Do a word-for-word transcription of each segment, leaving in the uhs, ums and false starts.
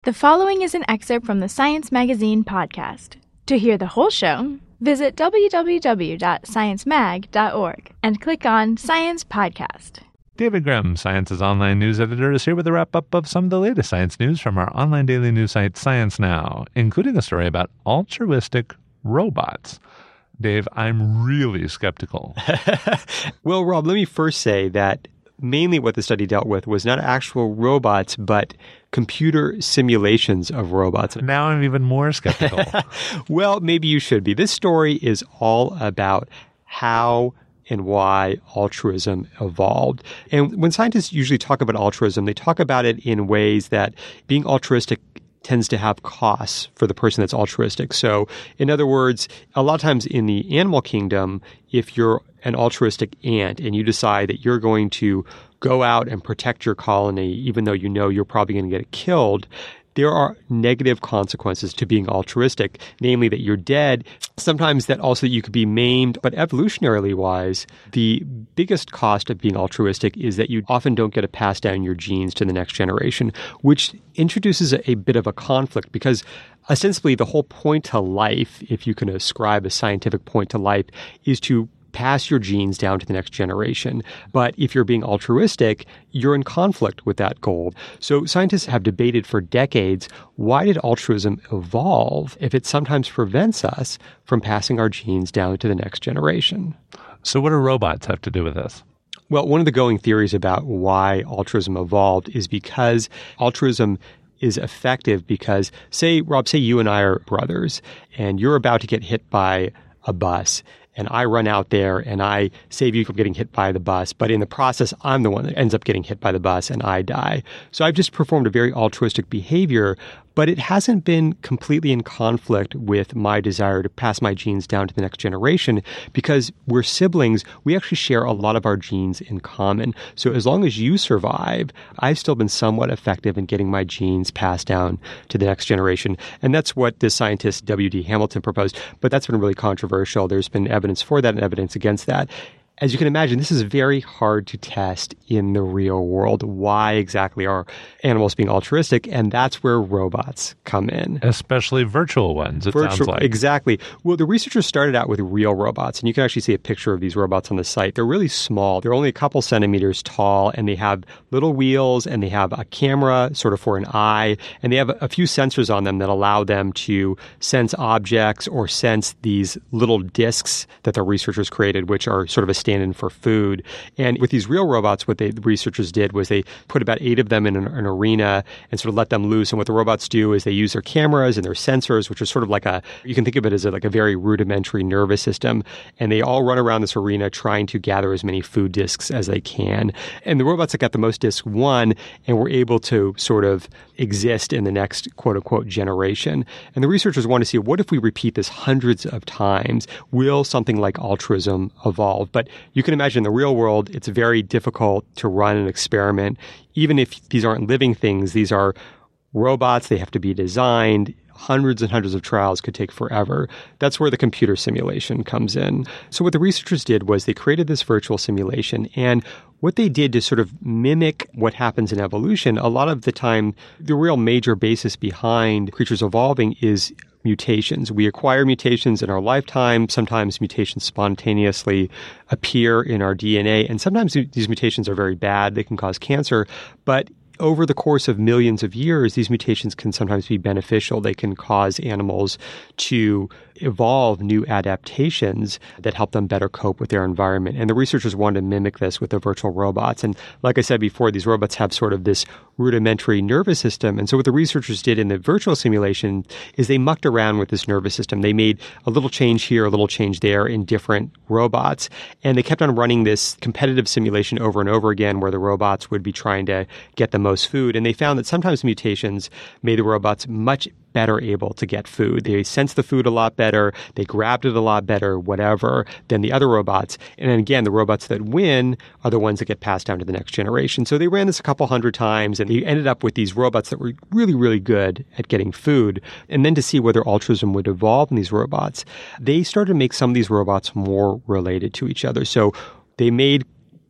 The following is an excerpt from the Science Magazine podcast. To hear the whole show, visit w w w dot science mag dot org and click on Science Podcast. David Grimm, Science's online news editor, is here with a wrap-up of some of the latest science news from our online daily news site, Science Now, including a story about altruistic robots. Dave, I'm really skeptical. Well, Rob, let me first say that mainly what the study dealt with was not actual robots, but computer simulations of robots. Now I'm even more skeptical. Well, maybe you should be. This story is all about how and why altruism evolved. And when scientists usually talk about altruism, they talk about it in ways that being altruistic tends to have costs for the person that's altruistic. So, in other words, a lot of times in the animal kingdom, if you're an altruistic ant and you decide that you're going to go out and protect your colony, even though you know you're probably going to get killed, there are negative consequences to being altruistic, namely that you're dead. Sometimes that also that you could be maimed. But evolutionarily wise, the biggest cost of being altruistic is that you often don't get to pass down your genes to the next generation, which introduces a, a bit of a conflict because ostensibly the whole point to life, if you can ascribe a scientific point to life, is to pass your genes down to the next generation. But if you're being altruistic, you're in conflict with that goal. So scientists have debated for decades, why did altruism evolve if it sometimes prevents us from passing our genes down to the next generation? So what do robots have to do with this? Well, one of the going theories about why altruism evolved is because altruism is effective because, say, Rob, say you and I are brothers, and you're about to get hit by a bus, and I run out there and I save you from getting hit by the bus. But in the process, I'm the one that ends up getting hit by the bus and I die. So I've just performed a very altruistic behavior, but it hasn't been completely in conflict with my desire to pass my genes down to the next generation because we're siblings. We actually share a lot of our genes in common. So as long as you survive, I've still been somewhat effective in getting my genes passed down to the next generation. And that's what this scientist W D Hamilton proposed. But that's been really controversial. There's been evidence for that and evidence against that. As you can imagine, this is very hard to test in the real world. Why exactly are animals being altruistic? And that's where robots come in. Especially virtual ones, it Virtual, sounds like. Exactly. Well, the researchers started out with real robots, and you can actually see a picture of these robots on the site. They're really small. They're only a couple centimeters tall, and they have little wheels, and they have a camera sort of for an eye, and they have a few sensors on them that allow them to sense objects or sense these little discs that the researchers created, which are sort of a stand-in for food. And with these real robots, what they, the researchers did was they put about eight of them in an, an arena and sort of let them loose. And what the robots do is they use their cameras and their sensors, which are sort of like a, you can think of it as a, like a very rudimentary nervous system. And they all run around this arena trying to gather as many food discs as they can. And the robots that got the most discs won and were able to sort of exist in the next quote unquote generation. And the researchers want to see, what if we repeat this hundreds of times? Will something like altruism evolve? But you can imagine in the real world, it's very difficult to run an experiment. Even if these aren't living things, these are robots, they have to be designed. Hundreds and hundreds of trials could take forever. That's where the computer simulation comes in. So what the researchers did was they created this virtual simulation, and what they did to sort of mimic what happens in evolution, a lot of the time, the real major basis behind creatures evolving is mutations. We acquire mutations in our lifetime. Sometimes mutations spontaneously appear in our D N A, and sometimes these mutations are very bad. They can cause cancer, but over the course of millions of years, these mutations can sometimes be beneficial. They can cause animals to evolve new adaptations that help them better cope with their environment. And the researchers wanted to mimic this with the virtual robots. And like I said before, these robots have sort of this rudimentary nervous system. And so what the researchers did in the virtual simulation is they mucked around with this nervous system. They made a little change here, a little change there in different robots. And they kept on running this competitive simulation over and over again where the robots would be trying to get the most food. And they found that sometimes mutations made the robots much better able to get food. They sensed the food a lot better. They grabbed it a lot better, whatever, than the other robots. And then again, the robots that win are the ones that get passed down to the next generation. So they ran this a couple hundred times, and they ended up with these robots that were really, really good at getting food. And then to see whether altruism would evolve in these robots, they started to make some of these robots more related to each other. So they made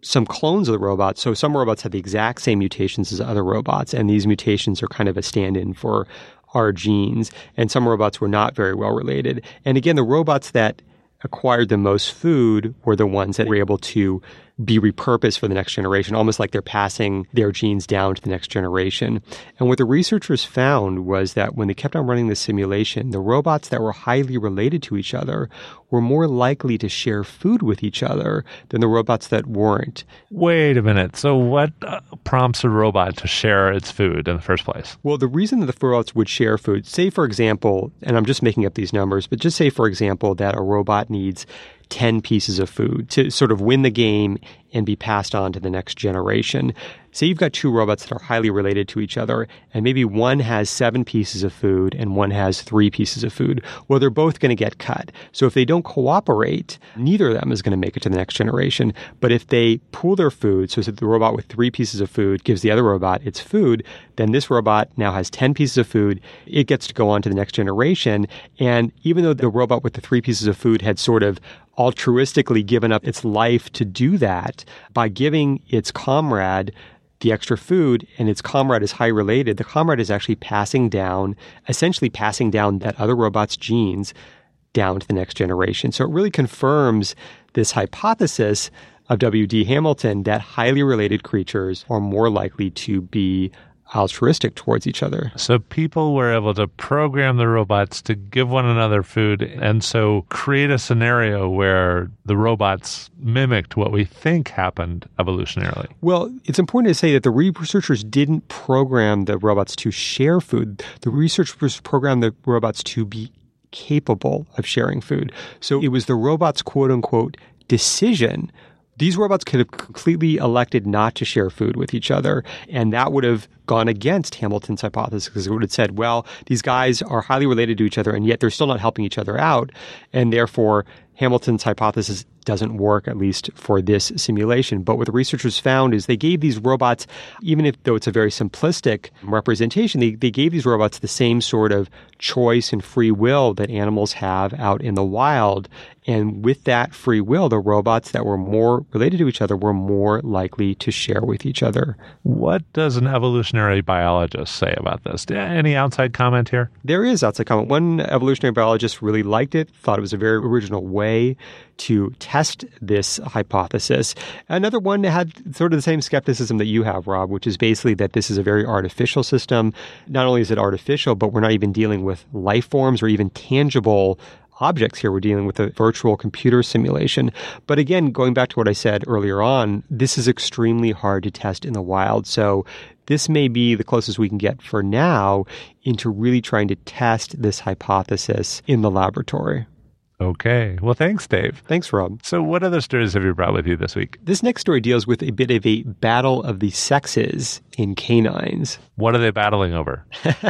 some clones of the robots. So some robots have the exact same mutations as other robots, and these mutations are kind of a stand-in for our genes. And some robots were not very well related. And again, the robots that acquired the most food were the ones that were able to be repurposed for the next generation, almost like they're passing their genes down to the next generation. And what the researchers found was that when they kept on running this simulation, the robots that were highly related to each other were more likely to share food with each other than the robots that weren't. Wait a minute. So what uh, prompts a robot to share its food in the first place? Well, the reason that the robots would share food, say, for example, and I'm just making up these numbers, but just say, for example, that a robot needs ten pieces of food to sort of win the game and be passed on to the next generation. Say you've got two robots that are highly related to each other, and maybe one has seven pieces of food and one has three pieces of food. Well, they're both going to get cut. So if they don't cooperate, neither of them is going to make it to the next generation. But if they pool their food, so that the robot with three pieces of food gives the other robot its food, then this robot now has ten pieces of food. It gets to go on to the next generation. And even though the robot with the three pieces of food had sort of altruistically given up its life to do that, by giving its comrade the extra food, and its comrade is high related, the comrade is actually passing down, essentially passing down that other robot's genes down to the next generation. So it really confirms this hypothesis of W D Hamilton that highly related creatures are more likely to be altruistic towards each other. So people were able to program the robots to give one another food, and so create a scenario where the robots mimicked what we think happened evolutionarily. Well, it's important to say that the researchers didn't program the robots to share food. The researchers programmed the robots to be capable of sharing food. So it was the robots' quote-unquote decision. These robots could have completely elected not to share food with each other, and that would have gone against Hamilton's hypothesis, because it would have said, well, these guys are highly related to each other, and yet they're still not helping each other out, and therefore Hamilton's hypothesis doesn't work, at least for this simulation. But what the researchers found is they gave these robots, even if though it's a very simplistic representation, they, they gave these robots the same sort of choice and free will that animals have out in the wild. And with that free will, the robots that were more related to each other were more likely to share with each other. What does an evolutionary biologist say about this? Any outside comment here? There is outside comment. One evolutionary biologist really liked it, thought it was a very original way to test this hypothesis. Another one had sort of the same skepticism that you have, Rob, which is basically that this is a very artificial system. Not only is it artificial, but we're not even dealing with life forms or even tangible objects here. We're dealing with a virtual computer simulation. But again, going back to what I said earlier on, this is extremely hard to test in the wild. So this may be the closest we can get for now into really trying to test this hypothesis in the laboratory. Okay. Well, thanks, Dave. Thanks, Rob. So what other stories have you brought with you this week? This next story deals with a bit of a battle of the sexes in canines. What are they battling over?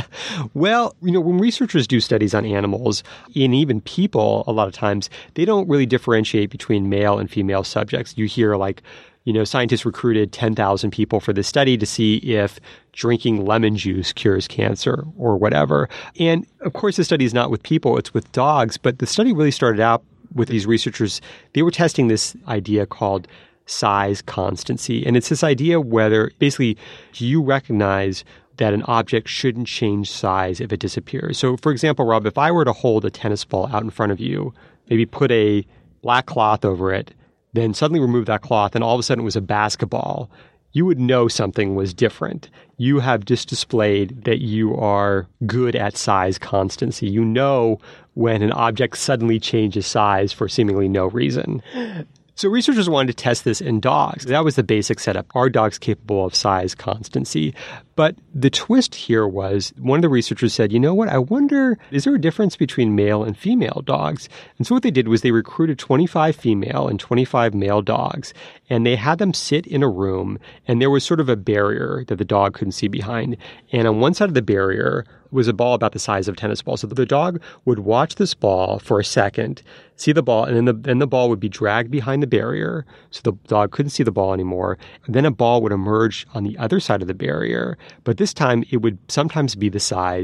Well, you know, when researchers do studies on animals, and even people, a lot of times, they don't really differentiate between male and female subjects. You hear like, you know, scientists recruited ten thousand people for this study to see if drinking lemon juice cures cancer or whatever. And of course, the study is not with people, it's with dogs. But the study really started out with these researchers. They were testing this idea called size constancy. And it's this idea whether basically do you recognize that an object shouldn't change size if it disappears. So for example, Rob, if I were to hold a tennis ball out in front of you, maybe put a black cloth over it, then suddenly remove that cloth, and all of a sudden it was a basketball, you would know something was different. You have just displayed that you are good at size constancy. You know when an object suddenly changes size for seemingly no reason. So researchers wanted to test this in dogs. That was the basic setup. Are dogs capable of size constancy? But the twist here was one of the researchers said, you know what, I wonder, is there a difference between male and female dogs? And so what they did was they recruited twenty-five female and twenty-five male dogs, and they had them sit in a room, and there was sort of a barrier that the dog couldn't see behind. And on one side of the barrier was a ball about the size of a tennis ball. So the dog would watch this ball for a second, see the ball, and then the, then the ball would be dragged behind the barrier, so the dog couldn't see the ball anymore. And then a ball would emerge on the other side of the barrier, but this time it would sometimes be the size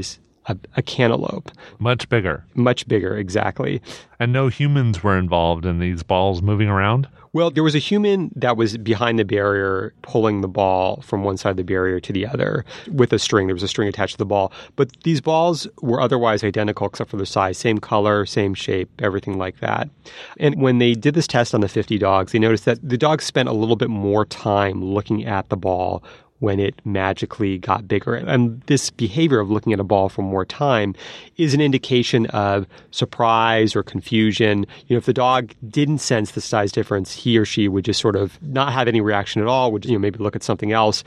a, a cantaloupe. Much bigger. Much bigger, exactly. And no humans were involved in these balls moving around? Well, there was a human that was behind the barrier pulling the ball from one side of the barrier to the other with a string. There was a string attached to the ball. But these balls were otherwise identical except for their size. Same color, same shape, everything like that. And when they did this test on the fifty dogs, they noticed that the dogs spent a little bit more time looking at the ball when it magically got bigger. And this behavior of looking at a ball for more time is an indication of surprise or confusion. You know, if the dog didn't sense the size difference, he or she would just sort of not have any reaction at all, would, you know, maybe look at something else.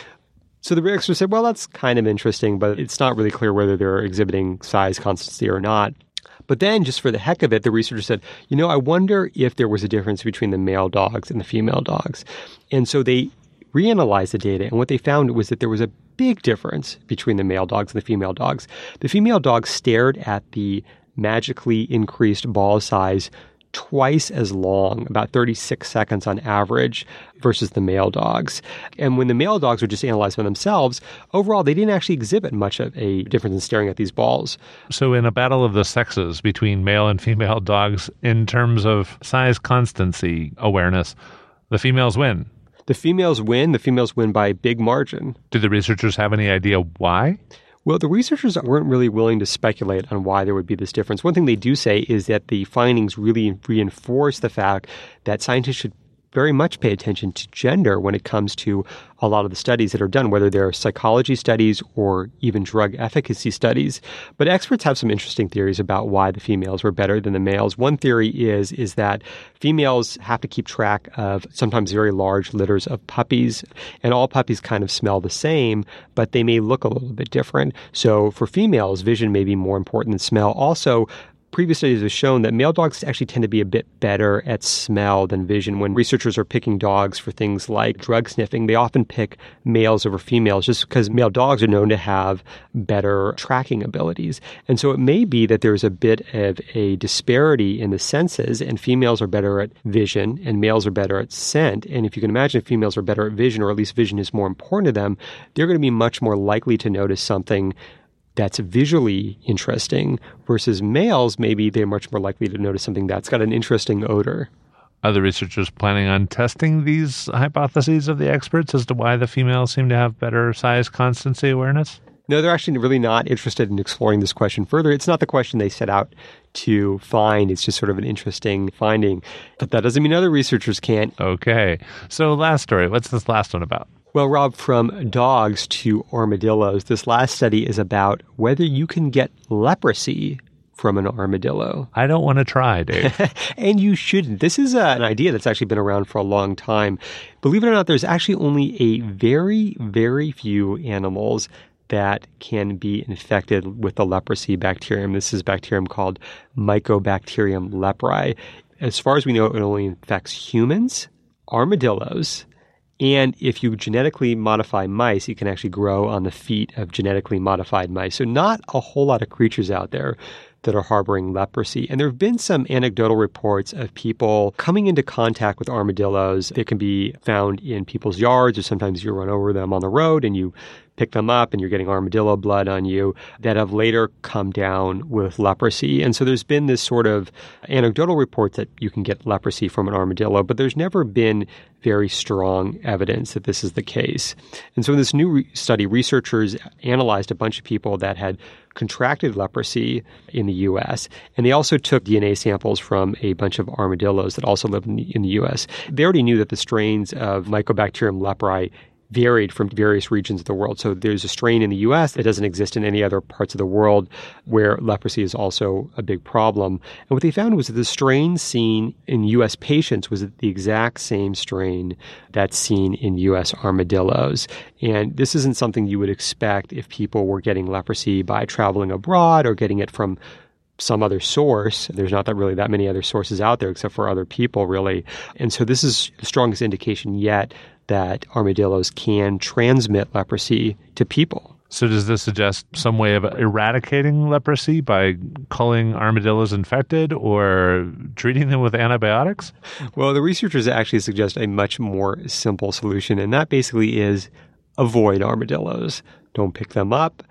So the experts said, well, that's kind of interesting, but it's not really clear whether they're exhibiting size constancy or not. But then, just for the heck of it, the researcher said, you know, I wonder if there was a difference between the male dogs and the female dogs. And so they reanalyzed the data, and what they found was that there was a big difference between the male dogs and the female dogs. The female dogs stared at the magically increased ball size twice as long, about thirty-six seconds on average, versus the male dogs. And when the male dogs were just analyzed by themselves, overall, they didn't actually exhibit much of a difference in staring at these balls. So in a battle of the sexes between male and female dogs, in terms of size constancy awareness, the females win. The females win. The females win by a big margin. Do the researchers have any idea why? Well, the researchers weren't really willing to speculate on why there would be this difference. One thing they do say is that the findings really reinforce the fact that scientists should very much pay attention to gender when it comes to a lot of the studies that are done, whether they're psychology studies or even drug efficacy studies. But experts have some interesting theories about why the females were better than the males. One theory is, is that females have to keep track of sometimes very large litters of puppies, and all puppies kind of smell the same, but they may look a little bit different. So for females, vision may be more important than smell. Also, previous studies have shown that male dogs actually tend to be a bit better at smell than vision. When researchers are picking dogs for things like drug sniffing, they often pick males over females just because male dogs are known to have better tracking abilities. And so it may be that there's a bit of a disparity in the senses, and females are better at vision and males are better at scent. And if you can imagine if females are better at vision, or at least vision is more important to them, they're going to be much more likely to notice something that's visually interesting, versus males, maybe they're much more likely to notice something that's got an interesting odor. Are the researchers planning on testing these hypotheses of the experts as to why the females seem to have better size constancy awareness? No, they're actually really not interested in exploring this question further. It's not the question they set out to find. It's just sort of an interesting finding. But that doesn't mean other researchers can't. Okay. So last story. What's this last one about? Well, Rob, from dogs to armadillos, this last study is about whether you can get leprosy from an armadillo. I don't want to try, Dave. And you shouldn't. This is uh, an idea that's actually been around for a long time. Believe it or not, there's actually only a very, very few animals that can be infected with the leprosy bacterium. This is a bacterium called Mycobacterium leprae. As far as we know, it only infects humans, armadillos, and if you genetically modify mice, it can actually grow on the feet of genetically modified mice. So not a whole lot of creatures out there that are harboring leprosy. And there have been some anecdotal reports of people coming into contact with armadillos. They can be found in people's yards, or sometimes you run over them on the road and you pick them up and you're getting armadillo blood on you, that have later come down with leprosy. And so there's been this sort of anecdotal report that you can get leprosy from an armadillo, but there's never been very strong evidence that this is the case. And so in this new re- study, researchers analyzed a bunch of people that had contracted leprosy in the U S, and they also took D N A samples from a bunch of armadillos that also live in the, in the U S. They already knew that the strains of Mycobacterium leprae varied from various regions of the world. So there's a strain in the U S that doesn't exist in any other parts of the world where leprosy is also a big problem. And what they found was that the strain seen in U S patients was the exact same strain that's seen in U S armadillos. And this isn't something you would expect if people were getting leprosy by traveling abroad or getting it from some other source. There's not that really that many other sources out there except for other people, really. And so this is the strongest indication yet that armadillos can transmit leprosy to people. So does this suggest some way of eradicating leprosy by culling armadillos infected or treating them with antibiotics? Well, the researchers actually suggest a much more simple solution, and that basically is avoid armadillos. Don't pick them up.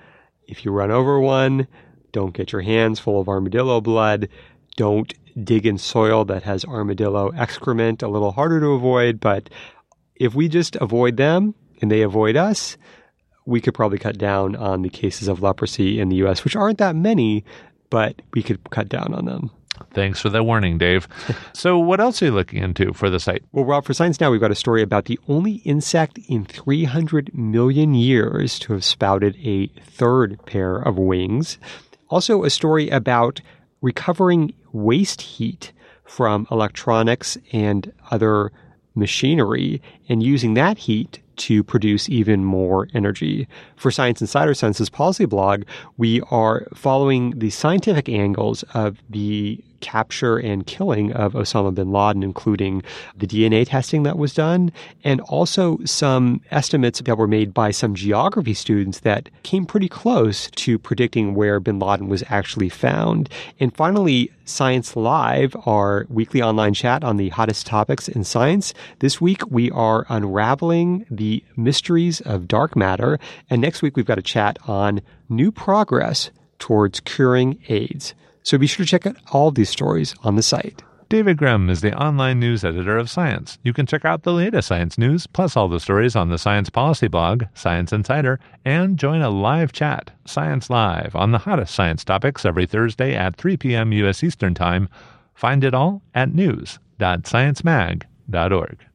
If you run over one, don't get your hands full of armadillo blood. Don't dig in soil that has armadillo excrement. A little harder to avoid, but if we just avoid them and they avoid us, we could probably cut down on the cases of leprosy in the U S, which aren't that many, but we could cut down on them. Thanks for the warning, Dave. So what else are you looking into for the site? Well, Rob, for Science Now, we've got a story about the only insect in three hundred million years to have sprouted a third pair of wings. Also, a story about recovering waste heat from electronics and other machinery and using that heat to produce even more energy. For Science Insider Census Policy Blog, we are following the scientific angles of the capture and killing of Osama bin Laden, including the D N A testing that was done, and also some estimates that were made by some geography students that came pretty close to predicting where bin Laden was actually found. And finally, Science Live, our weekly online chat on the hottest topics in science. This week, we are unraveling the mysteries of dark matter. And next week, we've got a chat on new progress towards curing AIDS. So be sure to check out all of these stories on the site. David Grimm is the online news editor of Science. You can check out the latest science news, plus all the stories on the Science Policy Blog, Science Insider, and join a live chat, Science Live, on the hottest science topics every Thursday at three p.m. U S Eastern Time. Find it all at news dot science mag dot org.